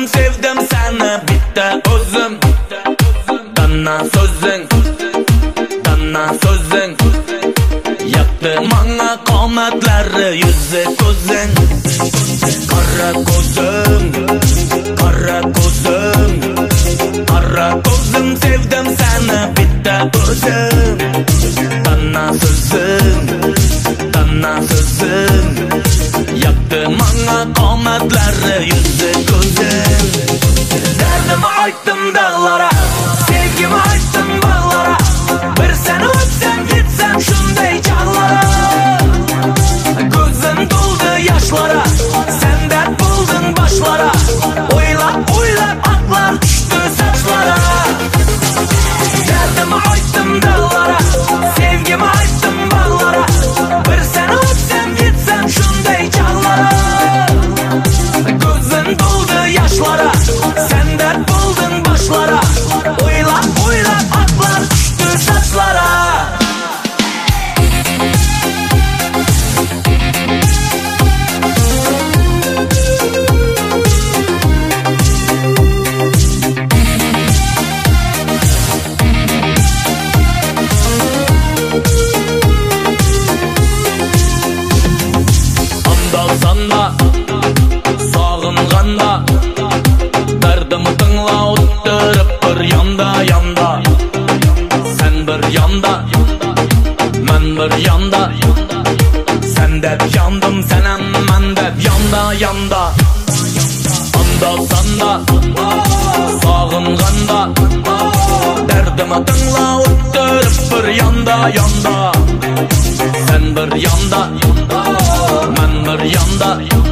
sevdim seni bitta o'zim. Danna so'zing yaptı manga qomatlari yuzi ko'zing. Qara ko'zim sevdim seni bitta o'zim. Danna so'zing yaptı manga qomatlari yuzi ko'zing. Derdimi aytdim dağlara, sevgimi aytdim bağlara. Bir seni öpsem gitsem şunday çağlara. Gözüm doldu yaşlara, sen dert buldun başlara. Oylap aklar düştü saçlara. Derdimi aytdım dağlara, sevgimi aytdım bağlara. Bir seni öpsem gitsem şunday çağlara. Gözüm doldu yaşlara, sen dert buldun başlara. Oylap aklar düştü saçlara. Sanda sağınğanda derdimi tingla o'ttirib bir yanda. Sen bir yanda, men bir yanda. Sen deb yandım, senam men deb yanda. Anda sanda sağınğanda derdimi tingla o'ttirib bir yanda. Sen bir yanda, men bir yanda.